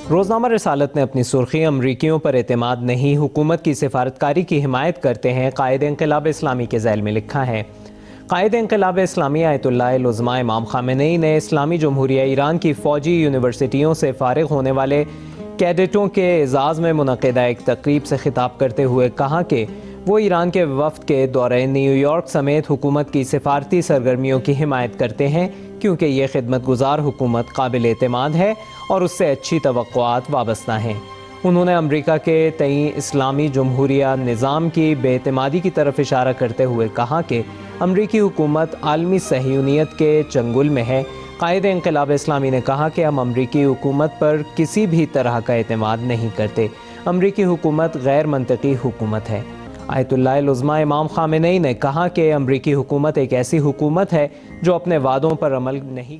روزنامہ رسالت نے اپنی سرخی امریکیوں پر اعتماد نہیں، حکومت کی سفارتکاری کی حمایت کرتے ہیں، قائد انقلاب اسلامی کے ذیل میں لکھا ہے۔ قائد انقلاب اسلامی آیت اللہ العظمہ امام خامنئی نے اسلامی جمہوریہ ایران کی فوجی یونیورسٹیوں سے فارغ ہونے والے کیڈٹوں کے اعزاز میں منعقدہ ایک تقریب سے خطاب کرتے ہوئے کہا کہ وہ ایران کے وفد کے دورہ نیو یارک سمیت حکومت کی سفارتی سرگرمیوں کی حمایت کرتے ہیں، کیونکہ یہ خدمت گزار حکومت قابل اعتماد ہے اور اس سے اچھی توقعات وابستہ ہیں۔ انہوں نے امریکہ کے تئیں اسلامی جمہوریہ نظام کی بے اعتمادی کی طرف اشارہ کرتے ہوئے کہا کہ امریکی حکومت عالمی صہیونیت کے چنگل میں ہے۔ قائد انقلاب اسلامی نے کہا کہ ہم امریکی حکومت پر کسی بھی طرح کا اعتماد نہیں کرتے، امریکی حکومت غیر منطقی حکومت ہے۔ آیت اللہ العظمہ امام خامنئی نے کہا کہ امریکی حکومت ایک ایسی حکومت ہے جو اپنے وعدوں پر عمل نہیں۔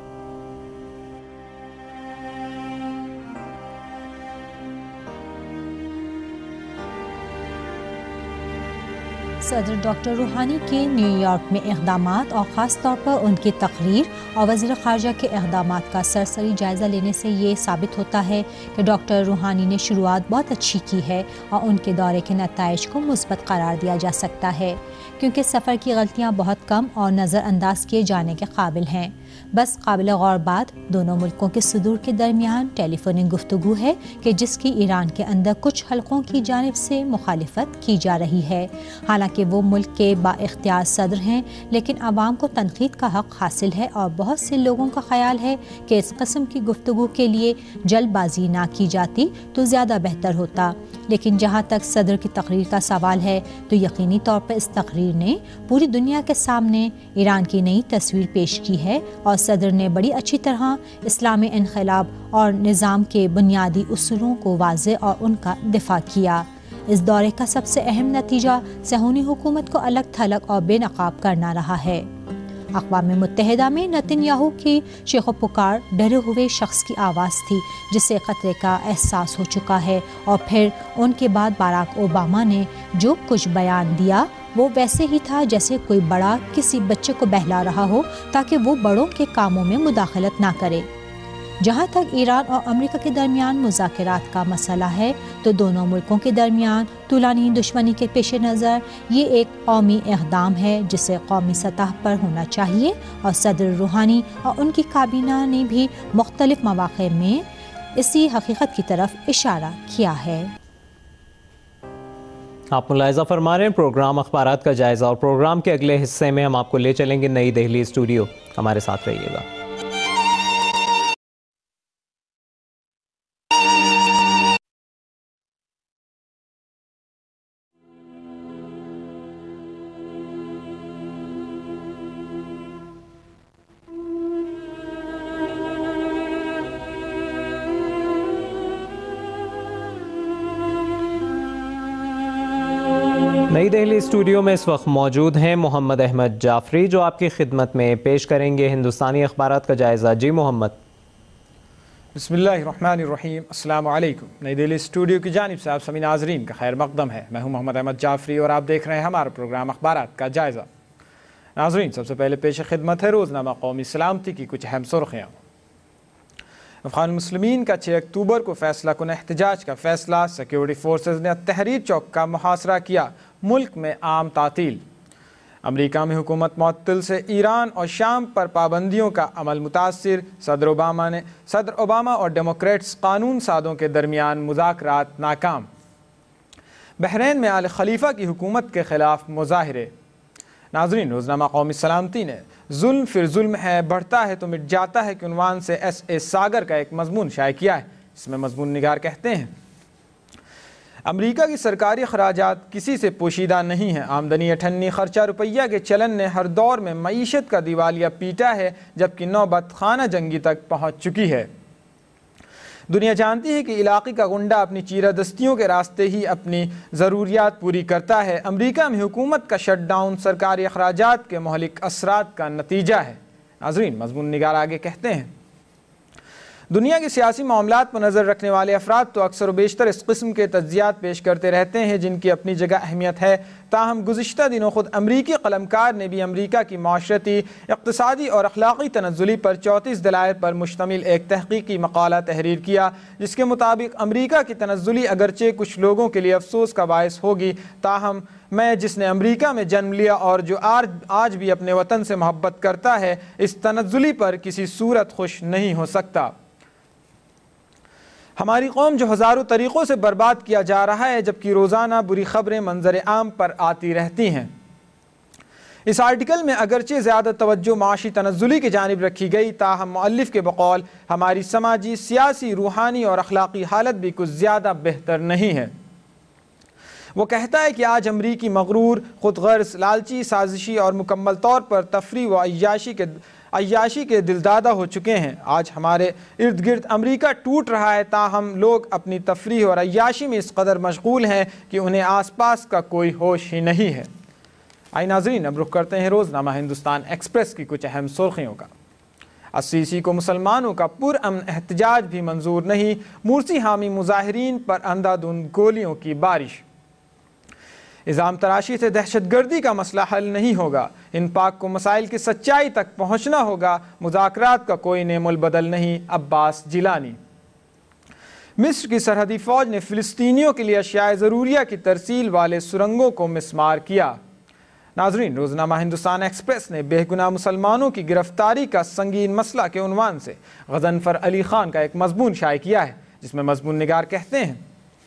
صدر ڈاکٹر روحانی کے نیو یارک میں اقدامات اور خاص طور پر ان کی تقریر اور وزیر خارجہ کے اقدامات کا سرسری جائزہ لینے سے یہ ثابت ہوتا ہے کہ ڈاکٹر روحانی نے شروعات بہت اچھی کی ہے اور ان کے دورے کے نتائج کو مثبت قرار دیا جا سکتا ہے، کیونکہ سفر کی غلطیاں بہت کم اور نظر انداز کیے جانے کے قابل ہیں۔ بس قابل غور بات دونوں ملکوں کے صدور کے درمیان ٹیلی فونک گفتگو ہے کہ جس کی ایران کے اندر کچھ حلقوں کی جانب سے مخالفت کی جا رہی ہے۔ حالانکہ وہ ملک کے با اختیار صدر ہیں، لیکن عوام کو تنقید کا حق حاصل ہے اور بہت سے لوگوں کا خیال ہے کہ اس قسم کی گفتگو کے لیے جلد بازی نہ کی جاتی تو زیادہ بہتر ہوتا۔ لیکن جہاں تک صدر کی تقریر کا سوال ہے تو یقینی طور پر اس تقریر نے پوری دنیا کے سامنے ایران کی نئی تصویر پیش کی ہے اور صدر نے بڑی اچھی طرح اسلامی انقلاب اور نظام کے بنیادی اصولوں کو واضح اور ان کا دفاع کیا۔ اس دورے کا سب سے اہم نتیجہ صہیونی حکومت کو الگ تھلگ اور بے نقاب کرنا رہا ہے۔ اقوام متحدہ میں نتن یاہو کی چیخ و پکار ڈرے ہوئے شخص کی آواز تھی جسے خطرے کا احساس ہو چکا ہے، اور پھر ان کے بعد باراک اوباما نے جو کچھ بیان دیا وہ ویسے ہی تھا جیسے کوئی بڑا کسی بچے کو بہلا رہا ہو تاکہ وہ بڑوں کے کاموں میں مداخلت نہ کرے۔ جہاں تک ایران اور امریکہ کے درمیان مذاکرات کا مسئلہ ہے تو دونوں ملکوں کے درمیان طولانی دشمنی کے پیش نظر یہ ایک قومی اقدام ہے جسے قومی سطح پر ہونا چاہیے، اور صدر روحانی اور ان کی کابینہ نے بھی مختلف مواقع میں اسی حقیقت کی طرف اشارہ کیا ہے۔ آپ ملاحظہ فرما رہے ہیں پروگرام اخبارات کا جائزہ، اور پروگرام کے اگلے حصے میں ہم آپ کو لے چلیں گے نئی دہلی اسٹوڈیو۔ ہمارے ساتھ رہیے گا۔ نئی دہلی اسٹوڈیو میں اس وقت موجود ہیں محمد احمد جعفری، جو آپ کی خدمت میں پیش کریں گے ہندوستانی اخبارات کا جائزہ۔ جی محمد۔ بسم اللہ الرحمن الرحیم، السلام علیکم۔ نئی دہلی اسٹوڈیو کی جانب سے آپ سبھی ناظرین کا خیر مقدم ہے۔ میں ہوں محمد احمد جعفری اور آپ دیکھ رہے ہیں ہمارا پروگرام اخبارات کا جائزہ۔ ناظرین، سب سے پہلے پیش خدمت ہے روزنامہ قومی سلامتی کی کچھ اہم سرخیاں۔ افغان المسلمین کا 6 اکتوبر کو فیصلہ کن احتجاج کا فیصلہ، سیکیورٹی فورسز نے تحریر چوک کا محاصرہ کیا، ملک میں عام تعطیل۔ امریکہ میں حکومت معطل سے ایران اور شام پر پابندیوں کا عمل متاثر، صدر اوباما اور ڈیموکریٹس قانون سازوں کے درمیان مذاکرات ناکام۔ بحرین میں آل خلیفہ کی حکومت کے خلاف مظاہرے۔ ناظرین، روزنامہ قومی سلامتی نے ظلم پھر ظلم ہے، بڑھتا ہے تو مٹ جاتا ہے کے عنوان سے ایس اے ساگر کا ایک مضمون شائع کیا ہے۔ اس میں مضمون نگار کہتے ہیں، امریکہ کی سرکاری اخراجات کسی سے پوشیدہ نہیں ہیں، آمدنی اٹھنی خرچہ روپیہ کے چلن نے ہر دور میں معیشت کا دیوالیہ پیٹا ہے، جبکہ نوبت خانہ جنگی تک پہنچ چکی ہے۔ دنیا جانتی ہے کہ علاقے کا غنڈہ اپنی چیرہ دستیوں کے راستے ہی اپنی ضروریات پوری کرتا ہے۔ امریکہ میں حکومت کا شٹ ڈاؤن سرکاری اخراجات کے مہلک اثرات کا نتیجہ ہے۔ ناظرین، مضمون نگار آگے کہتے ہیں، دنیا کے سیاسی معاملات پر نظر رکھنے والے افراد تو اکثر و بیشتر اس قسم کے تجزیات پیش کرتے رہتے ہیں جن کی اپنی جگہ اہمیت ہے، تاہم گزشتہ دنوں خود امریکی قلمکار نے بھی امریکہ کی معاشرتی، اقتصادی اور اخلاقی تنزلی پر 34 دلائل پر مشتمل ایک تحقیقی مقالہ تحریر کیا، جس کے مطابق امریکہ کی تنزلی اگرچہ کچھ لوگوں کے لیے افسوس کا باعث ہوگی، تاہم میں جس نے امریکہ میں جنم لیا اور جو آج بھی اپنے وطن سے محبت کرتا ہے، اس تنزلی پر کسی صورت خوش نہیں ہو سکتا۔ ہماری قوم جو ہزاروں طریقوں سے برباد کیا جا رہا ہے، جبکہ روزانہ بری خبریں منظر عام پر آتی رہتی ہیں۔ اس آرٹیکل میں اگرچہ زیادہ توجہ معاشی تنزلی کی جانب رکھی گئی، تاہم مؤلف کے بقول ہماری سماجی، سیاسی، روحانی اور اخلاقی حالت بھی کچھ زیادہ بہتر نہیں ہے۔ وہ کہتا ہے کہ آج امریکی مغرور، خود غرض، لالچی، سازشی اور مکمل طور پر تفریح و عیاشی کے دلدادہ ہو چکے ہیں۔ آج ہمارے ارد گرد امریکہ ٹوٹ رہا ہے، تاہم لوگ اپنی تفریح اور عیاشی میں اس قدر مشغول ہیں کہ انہیں آس پاس کا کوئی ہوش ہی نہیں ہے۔ آئیے ناظرین، اب رخ کرتے ہیں روزنامہ ہندوستان ایکسپریس کی کچھ اہم سرخیوں کا۔ السیسی کو مسلمانوں کا پرامن احتجاج بھی منظور نہیں، مورسی حامی مظاہرین پر اندھا دھند گولیوں کی بارش۔ الزام تراشی سے دہشت گردی کا مسئلہ حل نہیں ہوگا، ان پاک کو مسائل کی سچائی تک پہنچنا ہوگا، مذاکرات کا کوئی نعم البدل نہیں، عباس جیلانی۔ مصر کی سرحدی فوج نے فلسطینیوں کے لیے اشیاء ضروریہ کی ترسیل والے سرنگوں کو مسمار کیا۔ ناظرین، روزنامہ ہندوستان ایکسپریس نے بے گناہ مسلمانوں کی گرفتاری کا سنگین مسئلہ کے عنوان سے غضنفر علی خان کا ایک مضمون شائع کیا ہے، جس میں مضمون نگار کہتے ہیں: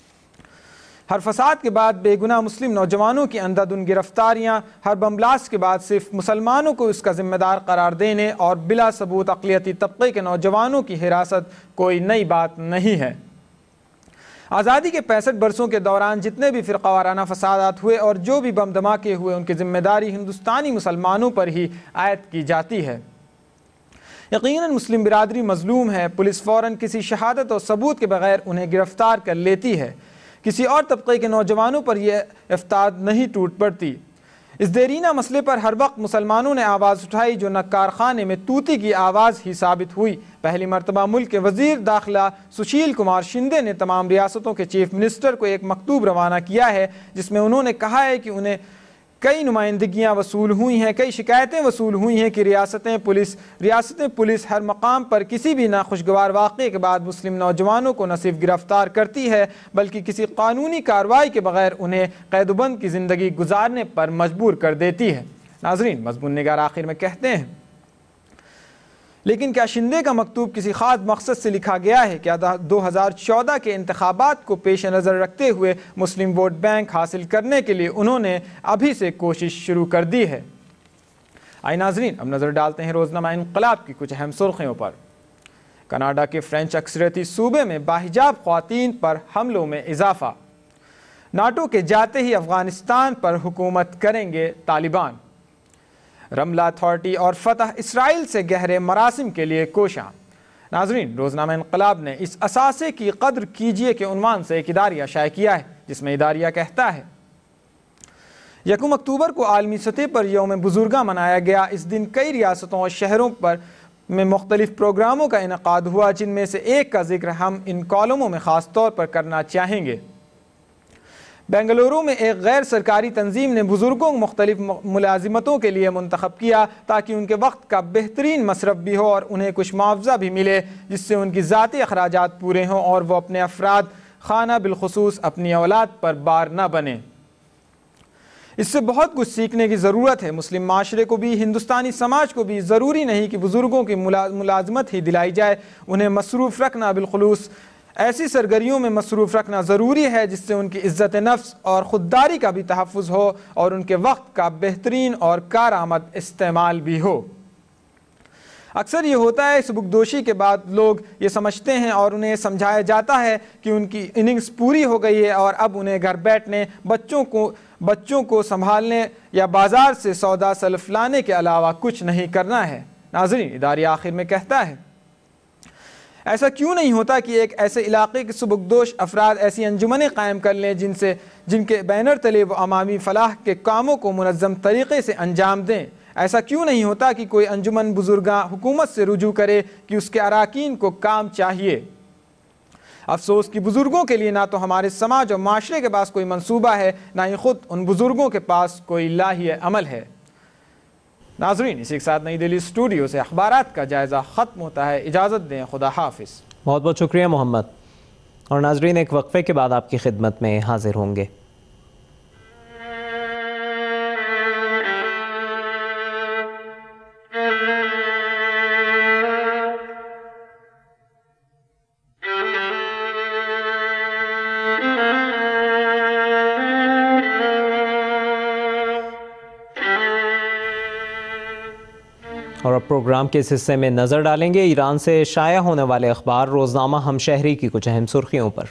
ہر فساد کے بعد بے گناہ مسلم نوجوانوں کی اندھا دھند گرفتاریاں، ہر بم بلاسٹ کے بعد صرف مسلمانوں کو اس کا ذمہ دار قرار دینے اور بلا ثبوت اقلیتی طبقے کے نوجوانوں کی حراست کوئی نئی بات نہیں ہے۔ آزادی کے 65 برسوں کے دوران جتنے بھی فرقہ وارانہ فسادات ہوئے اور جو بھی بم دھماکے ہوئے، ان کی ذمہ داری ہندوستانی مسلمانوں پر ہی عائد کی جاتی ہے۔ یقیناً مسلم برادری مظلوم ہے، پولیس فوراً کسی شہادت اور ثبوت کے بغیر انہیں گرفتار کر لیتی ہے، کسی اور طبقے کے نوجوانوں پر یہ افتاد نہیں ٹوٹ پڑتی۔ اس دیرینہ مسئلے پر ہر وقت مسلمانوں نے آواز اٹھائی، جو نہ کارخانے میں طوطی کی آواز ہی ثابت ہوئی۔ پہلی مرتبہ ملک کے وزیر داخلہ سشیل کمار شندے نے تمام ریاستوں کے چیف منسٹر کو ایک مکتوب روانہ کیا ہے، جس میں انہوں نے کہا ہے کہ انہیں کئی نمائندگیاں وصول ہوئی ہیں، کئی شکایتیں وصول ہوئی ہیں کہ ریاستیں پولیس ہر مقام پر کسی بھی ناخوشگوار واقعے کے بعد مسلم نوجوانوں کو نہ صرف گرفتار کرتی ہے بلکہ کسی قانونی کارروائی کے بغیر انہیں قید و بند کی زندگی گزارنے پر مجبور کر دیتی ہے۔ ناظرین، مضمون نگار آخر میں کہتے ہیں: لیکن کیا شندے کا مکتوب کسی خاص مقصد سے لکھا گیا ہے؟ کیا 2014 کے انتخابات کو پیش نظر رکھتے ہوئے مسلم ووٹ بینک حاصل کرنے کے لیے انہوں نے ابھی سے کوشش شروع کر دی ہے؟ آئیے ناظرین، اب نظر ڈالتے ہیں روزنامہ انقلاب کی کچھ اہم سرخیوں پر۔ کینیڈا کے فرینچ اکثریتی صوبے میں باحجاب خواتین پر حملوں میں اضافہ، ناٹو کے جاتے ہی افغانستان پر حکومت کریں گے طالبان، رملہ اتھارٹی اور فتح اسرائیل سے گہرے مراسم کے لیے کوشاں۔ ناظرین، روزنامہ انقلاب نے اس اثاثے کی قدر کیجیے کے عنوان سے ایک اداریہ شائع کیا ہے، جس میں اداریہ کہتا ہے: 1 اکتوبر کو عالمی سطح پر یوم بزرگاں منایا گیا۔ اس دن کئی ریاستوں اور شہروں میں مختلف پروگراموں کا انعقاد ہوا، جن میں سے ایک کا ذکر ہم ان کالموں میں خاص طور پر کرنا چاہیں گے۔ بنگلورو میں ایک غیر سرکاری تنظیم نے بزرگوں کو مختلف ملازمتوں کے لیے منتخب کیا تاکہ ان کے وقت کا بہترین مصرف بھی ہو اور انہیں کچھ معاوضہ بھی ملے، جس سے ان کی ذاتی اخراجات پورے ہوں اور وہ اپنے افراد خانہ بالخصوص اپنی اولاد پر بار نہ بنیں۔ اس سے بہت کچھ سیکھنے کی ضرورت ہے۔ مسلم معاشرے کو بھی، ہندوستانی سماج کو بھی ضروری نہیں کہ بزرگوں کی ملازمت ہی دلائی جائے، انہیں مصروف رکھنا، بالخصوص ایسی سرگرمیوں میں مصروف رکھنا ضروری ہے جس سے ان کی عزت نفس اور خودداری کا بھی تحفظ ہو اور ان کے وقت کا بہترین اور کارآمد استعمال بھی ہو۔ اکثر یہ ہوتا ہے، سبکدوشی کے بعد لوگ یہ سمجھتے ہیں اور انہیں سمجھایا جاتا ہے کہ ان کی اننگز پوری ہو گئی ہے اور اب انہیں گھر بیٹھنے، بچوں کو سنبھالنے یا بازار سے سودا سلف لانے کے علاوہ کچھ نہیں کرنا ہے۔ ناظرین، اداریہ آخر میں کہتا ہے: ایسا کیوں نہیں ہوتا کہ ایک ایسے علاقے کے سبکدوش افراد ایسی انجمنیں قائم کر لیں جن کے بینر تلے وہ عوامی فلاح کے کاموں کو منظم طریقے سے انجام دیں۔ ایسا کیوں نہیں ہوتا کہ کوئی انجمن بزرگاں حکومت سے رجوع کرے کہ اس کے اراکین کو کام چاہیے؟ افسوس کہ بزرگوں کے لیے نہ تو ہمارے سماج اور معاشرے کے پاس کوئی منصوبہ ہے، نہ ہی خود ان بزرگوں کے پاس کوئی لاہی عمل ہے۔ ناظرین، اسی کے ساتھ نئی دہلی اسٹوڈیو سے اخبارات کا جائزہ ختم ہوتا ہے۔ اجازت دیں، خدا حافظ۔ بہت بہت شکریہ محمد۔ اور ناظرین، ایک وقفے کے بعد آپ کی خدمت میں حاضر ہوں گے۔ اور اب پروگرام کے اس حصے میں نظر ڈالیں گے ایران سے شائع ہونے والے اخبار روزنامہ ہمشہری کی کچھ اہم سرخیوں پر۔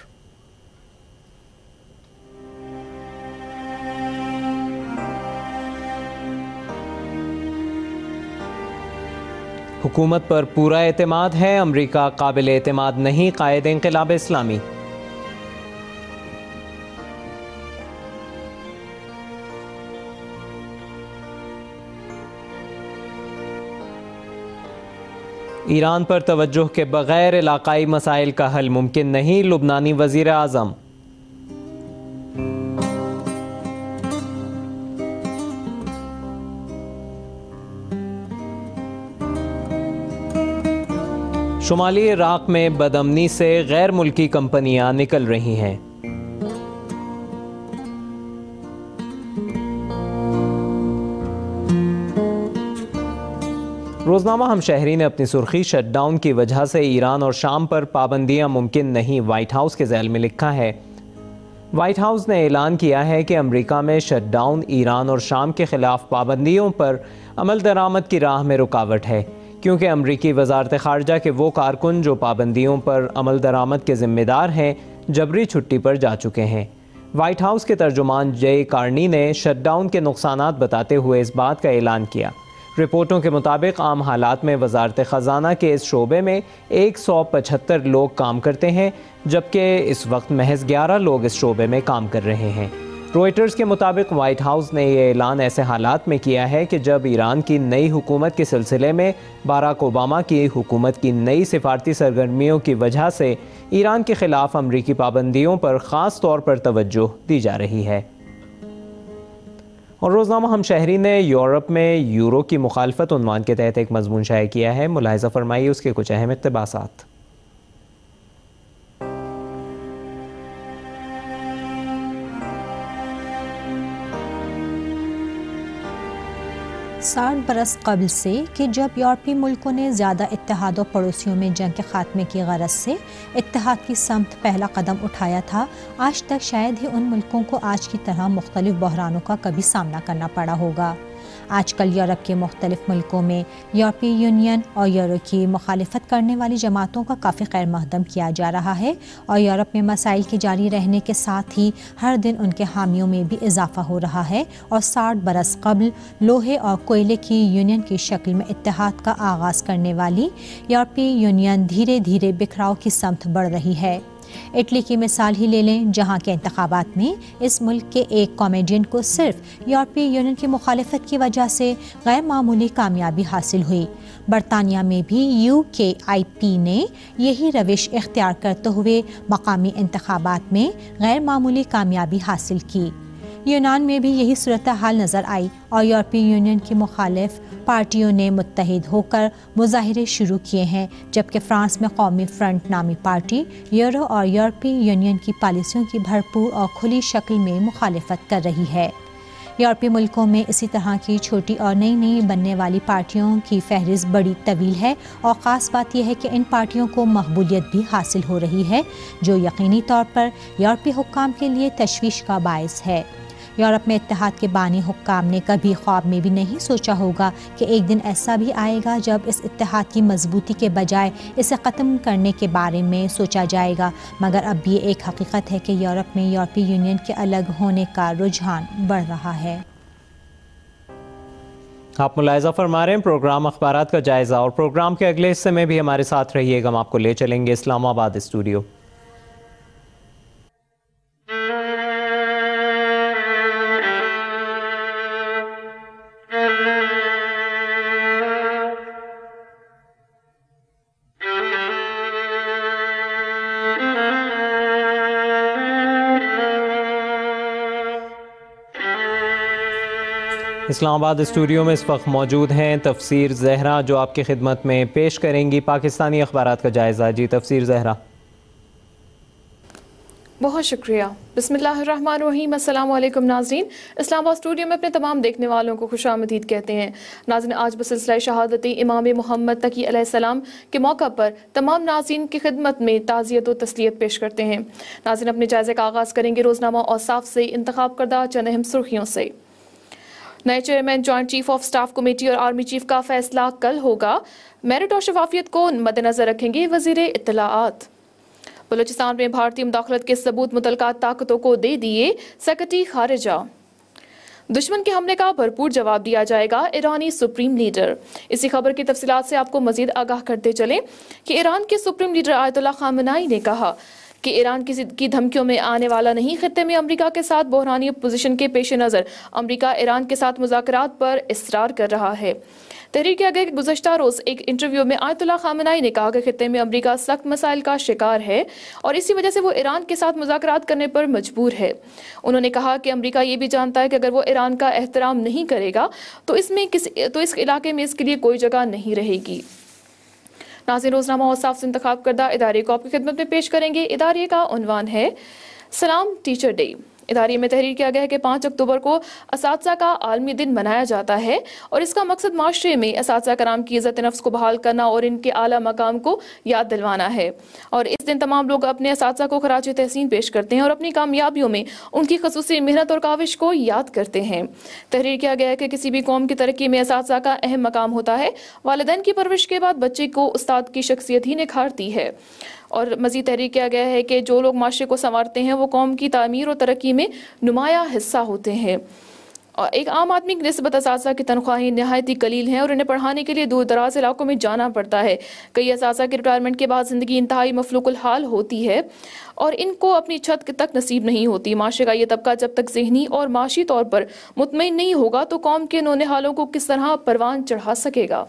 حکومت پر پورا اعتماد ہے، امریکہ قابل اعتماد نہیں، قائد انقلاب اسلامی۔ ایران پر توجہ کے بغیر علاقائی مسائل کا حل ممکن نہیں، لبنانی وزیر اعظم۔ شمالی عراق میں بدامنی سے غیر ملکی کمپنیاں نکل رہی ہیں۔ روزنامہ ہمشہری نے اپنی سرخی شٹ ڈاؤن کی وجہ سے ایران اور شام پر پابندیاں ممکن نہیں وائٹ ہاؤس کے ذیل میں لکھا ہے۔ وائٹ ہاؤس نے اعلان کیا ہے کہ امریکہ میں شٹ ڈاؤن ایران اور شام کے خلاف پابندیوں پر عمل درآمد کی راہ میں رکاوٹ ہے، کیونکہ امریکی وزارت خارجہ کے وہ کارکن جو پابندیوں پر عمل درآمد کے ذمہ دار ہیں جبری چھٹی پر جا چکے ہیں۔ وائٹ ہاؤس کے ترجمان جے کارنی نے شٹ ڈاؤن کے نقصانات بتاتے ہوئے اس بات کا اعلان کیا۔ رپورٹوں کے مطابق عام حالات میں وزارت خزانہ کے اس شعبے میں 175 لوگ کام کرتے ہیں، جبکہ اس وقت محض 11 لوگ اس شعبے میں کام کر رہے ہیں۔ روئٹرز کے مطابق وائٹ ہاؤس نے یہ اعلان ایسے حالات میں کیا ہے کہ جب ایران کی نئی حکومت کے سلسلے میں باراک اوباما کی حکومت کی نئی سفارتی سرگرمیوں کی وجہ سے ایران کے خلاف امریکی پابندیوں پر خاص طور پر توجہ دی جا رہی ہے۔ اور روزنامہ ہمشہری نے یورپ میں یورو کی مخالفت عنوان کے تحت ایک مضمون شائع کیا ہے۔ ملاحظہ فرمائیے اس کے کچھ اہم اقتباسات۔ 60 برس قبل سے کہ جب یورپی ملکوں نے زیادہ اتحاد و پڑوسیوں میں جنگ کے خاتمے کی غرض سے اتحاد کی سمت پہلا قدم اٹھایا تھا، آج تک شاید ہی ان ملکوں کو آج کی طرح مختلف بحرانوں کا کبھی سامنا کرنا پڑا ہوگا۔ آج کل یورپ کے مختلف ملکوں میں یورپی یونین اور یورو کی مخالفت کرنے والی جماعتوں کا کافی خیر مقدم کیا جا رہا ہے، اور یورپ میں مسائل کے جاری رہنے کے ساتھ ہی ہر دن ان کے حامیوں میں بھی اضافہ ہو رہا ہے، اور 60 برس قبل لوہے اور کوئلے کی یونین کی شکل میں اتحاد کا آغاز کرنے والی یورپی یونین دھیرے دھیرے بکھراؤ کی سمت بڑھ رہی ہے۔ اٹلی کی مثال ہی لے لیں، جہاں کے انتخابات میں اس ملک کے ایک کامیڈین کو صرف یورپی یونین کی مخالفت کی وجہ سے غیر معمولی کامیابی حاصل ہوئی۔ برطانیہ میں بھی UKIP نے یہی روش اختیار کرتے ہوئے مقامی انتخابات میں غیر معمولی کامیابی حاصل کی۔ یونان میں بھی یہی صورتحال نظر آئی، اور یورپی یونین کی مخالف پارٹیوں نے متحد ہو کر مظاہرے شروع کیے ہیں، جبکہ فرانس میں قومی فرنٹ نامی پارٹی یورو اور یورپی یونین کی پالیسیوں کی بھرپور اور کھلی شکل میں مخالفت کر رہی ہے۔ یورپی ملکوں میں اسی طرح کی چھوٹی اور نئی بننے والی پارٹیوں کی فہرست بڑی طویل ہے، اور خاص بات یہ ہے کہ ان پارٹیوں کو مقبولیت بھی حاصل ہو رہی ہے، جو یقینی طور پر یورپی حکام کے لیے تشویش کا باعث ہے۔ یورپ میں اتحاد کے بانی حکام نے کبھی خواب میں بھی نہیں سوچا ہوگا کہ ایک دن ایسا بھی آئے گا جب اس اتحاد کی مضبوطی کے بجائے اسے ختم کرنے کے بارے میں سوچا جائے گا، مگر اب یہ ایک حقیقت ہے کہ یورپ میں یورپی یونین کے الگ ہونے کا رجحان بڑھ رہا ہے۔ آپ ملاحظہ فرما رہے ہیں پروگرام اخبارات کا جائزہ، اور پروگرام کے اگلے حصے میں بھی ہمارے ساتھ رہیے گا۔ ہم آپ کو لے چلیں گے اسلام آباد اسٹوڈیو۔ اسلام آباد اسٹوڈیو میں اس وقت موجود ہیں تفسیر زہرا جو آپ کی خدمت میں پیش کریں گی پاکستانی اخبارات کا جائزہ. جی تفسیر زہرا. بہت شکریہ. بسم اللہ الرحمن الرحیم. السلام علیکم ناظرین. اسلام آباد اسٹوڈیو میں اپنے تمام دیکھنے والوں کو خوش آمدید کہتے ہیں. ناظرین آج بسلسلہ شہادت امام محمد تقی علیہ السلام کے موقع پر تمام ناظرین کی خدمت میں تعزیت و تسلیت پیش کرتے ہیں. ناظرین اپنے جائزے کا آغاز کریں گے روزنامہ اوصاف سے انتخاب کردہ چند اہم سرخیوں سے. نئے chairman joint chief of staff committee اور آرمی چیف کا فیصلہ کل ہوگا. میرٹ اور شفافیت کو مد نظر رکھیں گے وزیر اطلاعات. بلوچستان میں بھارتی مداخلت کے ثبوت متعلقہ طاقتوں کو دے دیے سیکرٹری خارجہ. دشمن کے حملے کا بھرپور جواب دیا جائے گا ایرانی سپریم لیڈر. اسی خبر کی تفصیلات سے آپ کو مزید آگاہ کرتے چلیں کہ ایران کے سپریم لیڈر آیت اللہ خامنہئی نے کہا کہ ایران کی دھمکیوں میں آنے والا نہیں. خطے میں امریکہ کے ساتھ بحرانی پوزیشن کے پیش نظر امریکہ ایران کے ساتھ مذاکرات پر اصرار کر رہا ہے. تحریر کیا گیا کہ گزشتہ روز ایک انٹرویو میں آیت اللہ خامنہئی نے کہا کہ خطے میں امریکہ سخت مسائل کا شکار ہے اور اسی وجہ سے وہ ایران کے ساتھ مذاکرات کرنے پر مجبور ہے. انہوں نے کہا کہ امریکہ یہ بھی جانتا ہے کہ اگر وہ ایران کا احترام نہیں کرے گا تو اس علاقے میں اس کے لیے کوئی جگہ نہیں رہے گی. ناظرین روزنامہ اوصاف سے انتخاب کردہ ادارے کو آپ کی خدمت میں پیش کریں گے. ادارے کا عنوان ہے سلام ٹیچر ڈے. ادارے میں تحریر کیا گیا ہے کہ 5 اکتوبر کو اساتذہ کا عالمی دن منایا جاتا ہے اور اس کا مقصد معاشرے میں اساتذہ کرام کی عزت نفس کو بحال کرنا اور ان کے اعلیٰ مقام کو یاد دلوانا ہے. اور اس دن تمام لوگ اپنے اساتذہ کو خراج تحسین پیش کرتے ہیں اور اپنی کامیابیوں میں ان کی خصوصی محنت اور کاوش کو یاد کرتے ہیں. تحریر کیا گیا ہے کہ کسی بھی قوم کی ترقی میں اساتذہ کا اہم مقام ہوتا ہے. والدین کی پرورش کے بعد بچے کو استاد کی شخصیت ہی نکھارتی ہے. اور مزید تحریر کیا گیا ہے کہ جو لوگ معاشرے کو سنوارتے ہیں وہ قوم کی تعمیر اور ترقی میں نمایاں حصہ ہوتے ہیں. اور ایک عام آدمی کی نسبت اساتذہ کی تنخواہیں نہایت ہی قلیل ہیں اور انہیں پڑھانے کے لیے دور دراز علاقوں میں جانا پڑتا ہے. کئی اساتذہ کی ریٹائرمنٹ کے بعد زندگی انتہائی مفلوق الحال ہوتی ہے اور ان کو اپنی چھت تک نصیب نہیں ہوتی. معاشرے کا یہ طبقہ جب تک ذہنی اور معاشی طور پر مطمئن نہیں ہوگا تو قوم کے نونہالوں کو کس طرح پروان چڑھا سکے گا.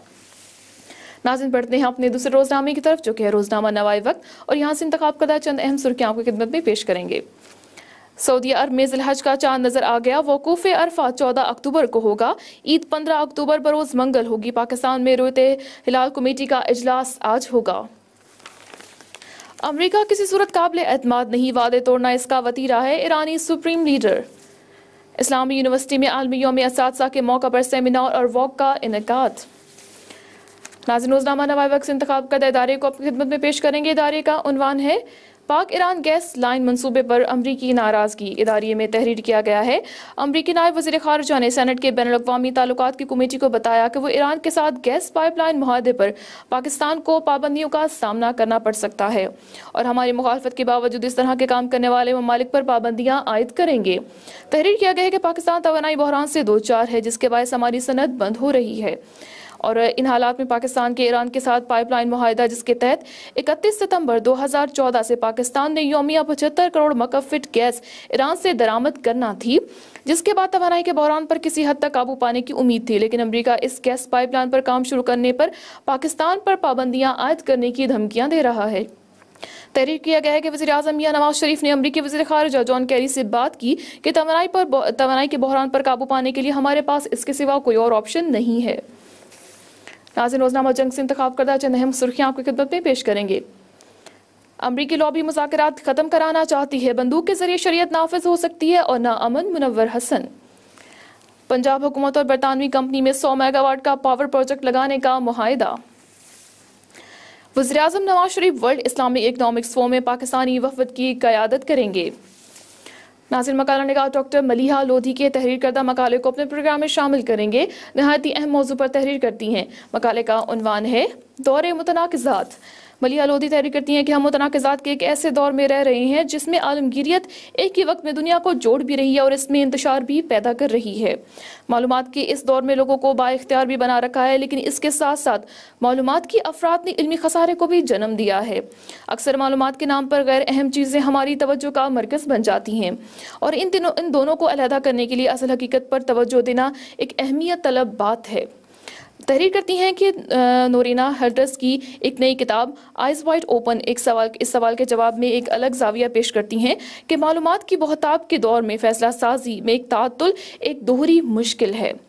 ناظرین پڑھتے ہیں اپنے دوسرے روزنامے کی طرف جو کہ ہے روزنامہ نوائے وقت اور یہاں سے انتخاب کردہ چند اہم سرخیاں آپ کی خدمت میں پیش کریں گے. سعودی عرب میں ذی الحج کا چاند نظر آ گیا. وقوف عرفہ 14 اکتوبر کو ہوگا. عید 15 اکتوبر بروز منگل ہوگی. پاکستان میں رؤیت ہلال کمیٹی کا اجلاس آج ہوگا. امریکہ کسی صورت قابل اعتماد نہیں. وعدے توڑنا اس کا وتیرہ ہے. ایرانی سپریم لیڈر. اسلامی یونیورسٹی میں عالمی یوم اساتذہ کے موقع پر سیمینار اور واک کا انعقاد. ناظرین روزنامہ نوائے وقت سے انتخاب کردہ ادارے کو اپنی خدمت میں پیش کریں گے. ادارے کا عنوان ہے پاک ایران گیس لائن منصوبے پر امریکی ناراضگی. ادارے میں تحریر کیا گیا ہے امریکی نائب وزیر خارجہ نے سینٹ کے بین الاقوامی تعلقات کی کمیٹی کو بتایا کہ وہ ایران کے ساتھ گیس پائپ لائن معاہدے پر پاکستان کو پابندیوں کا سامنا کرنا پڑ سکتا ہے اور ہماری مخالفت کے باوجود اس طرح کے کام کرنے والے ممالک پر پابندیاں عائد کریں گے. تحریر کیا گیا ہے کہ پاکستان توانائی بحران سے دوچار ہے جس کے باعث ہماری صنعت بند ہو رہی ہے اور ان حالات میں پاکستان کے ایران کے ساتھ پائپ لائن معاہدہ جس کے تحت 31 ستمبر 2014 سے پاکستان نے یومیہ 75 کروڑ مکعب فٹ گیس ایران سے درآمد کرنا تھی جس کے بعد توانائی کے بحران پر کسی حد تک قابو پانے کی امید تھی. لیکن امریکہ اس گیس پائپ لائن پر کام شروع کرنے پر پاکستان پر پابندیاں عائد کرنے کی دھمکیاں دے رہا ہے. تحریر کیا گیا ہے کہ وزیر اعظم میاں نواز شریف نے امریکی وزیر خارجہ جان کیری سے بات کی کہ توانائی کے بحران پر قابو پانے کے لیے ہمارے پاس اس کے سوا کوئی اور آپشن نہیں ہے. ناظرین روزنامہ جنگ سے انتخاب کردہ چند اہم سرخیاں آپ کی خدمت میں پیش کریں گے. امریکی لابی مذاکرات ختم کرانا چاہتی ہے. بندوق کے ذریعے شریعت نافذ ہو سکتی ہے اور نہ امن. منور حسن. پنجاب حکومت اور برطانوی کمپنی میں 100 میگا واٹ کا پاور پروجیکٹ لگانے کا معاہدہ. وزیر اعظم Nawaz Sharif world Islamic economics forum میں پاکستانی وفد کی قیادت کریں گے. ناظرین مقالہ نگار ڈاکٹر ملیحہ لودھی کے تحریر کردہ مقالے کو اپنے پروگرام میں شامل کریں گے. نہایت ہی اہم موضوع پر تحریر کرتی ہیں. مقالے کا عنوان ہے دور متناقضات. ملیحہ لودھی تحریر کرتی ہیں کہ ہم متناقضات کے ایک ایسے دور میں رہ رہے ہیں جس میں عالمگیریت ایک ہی وقت میں دنیا کو جوڑ بھی رہی ہے اور اس میں انتشار بھی پیدا کر رہی ہے. معلومات کے اس دور میں لوگوں کو با اختیار بھی بنا رکھا ہے لیکن اس کے ساتھ ساتھ معلومات کی افراط نے علمی خسارے کو بھی جنم دیا ہے. اکثر معلومات کے نام پر غیر اہم چیزیں ہماری توجہ کا مرکز بن جاتی ہیں اور ان دونوں کو علیحدہ کرنے کے لیے اصل حقیقت پر توجہ دینا ایک اہمیت طلب بات ہے. تحریر کرتی ہیں کہ نورینا ہرٹس کی ایک نئی کتاب آئیز وائڈ اوپن اس سوال کے جواب میں ایک الگ زاویہ پیش کرتی ہیں کہ معلومات کی بہتاب کے دور میں فیصلہ سازی میں ایک تعطل ایک دوہری مشکل ہے.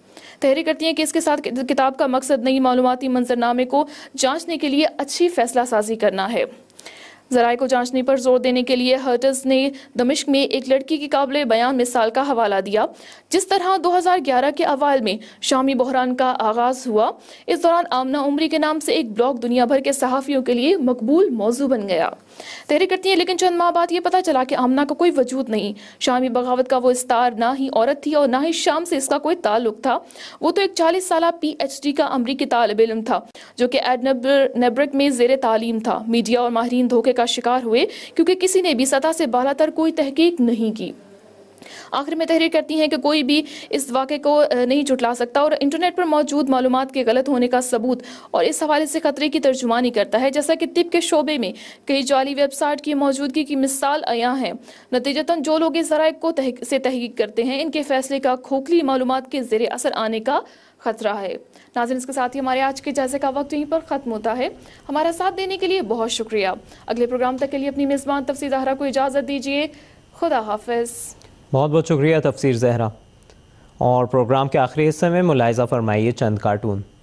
تحریر کرتی ہیں کہ اس کے ساتھ کتاب کا مقصد نئی معلوماتی منظرنامے کو جانچنے کے لیے اچھی فیصلہ سازی کرنا ہے۔ ذرائع کو جانچنے پر زور دینے کے لیے ہرٹز نے دمشق میں ایک لڑکی کی قابل بیان مثال کا حوالہ دیا۔ جس طرح 2011 کے اوائل میں شامی بحران کا آغاز ہوا، اس دوران آمنہ عمری کے نام سے ایک بلاگ دنیا بھر کے صحافیوں کے لیے مقبول موضوع بن گیا۔ تحریر کرتی ہیں لیکن چند ماہ بعد یہ پتہ چلا کہ آمنہ کا کوئی وجود نہیں۔ شامی بغاوت کا وہ اسٹار نہ ہی عورت تھی اور نہ ہی شام سے اس کا کوئی تعلق تھا۔ وہ تو ایک 40 سالہ PhD کا امریکی طالب علم تھا جو کہ ایڈنبرگ میں زیر تعلیم تھا۔ میڈیا اور ماہرین دھوکے کا شکار ہوئے کیونکہ کسی نے بھی سطح سے بالا تر کوئی تحقیق نہیں کی۔ آخر میں تحریر کرتی ہیں کہ کوئی بھی اس واقعے کو نہیں جھٹلا سکتا اور انٹرنیٹ پر موجود معلومات کے غلط ہونے کا ثبوت اور اس حوالے سے خطرے کی ترجمانی کرتا ہے، جیسا کہ طب کے شعبے میں کئی جعلی ویب سائٹ کی موجودگی کی مثال عیاں ہے۔ نتیجتاً جو لوگ اس ذرائع کو تحقیق کرتے ہیں، ان کے فیصلے کا کھوکھلی معلومات کے زیر اثر آنے کا خطرہ ہے۔ ناظرین، اس کے ساتھ ہی ہمارے آج کے جائزے کا وقت یہیں پر ختم ہوتا ہے۔ ہمارا ساتھ دینے کے لیے بہت شکریہ۔ اگلے پروگرام تک کے لیے اپنی میزبان تفسیر زہرا کو اجازت دیجیے۔ خدا حافظ۔ بہت بہت شکریہ تفسیر زہرا۔ اور پروگرام کے آخری حصے میں ملاحظہ فرمائیے چند کارٹون۔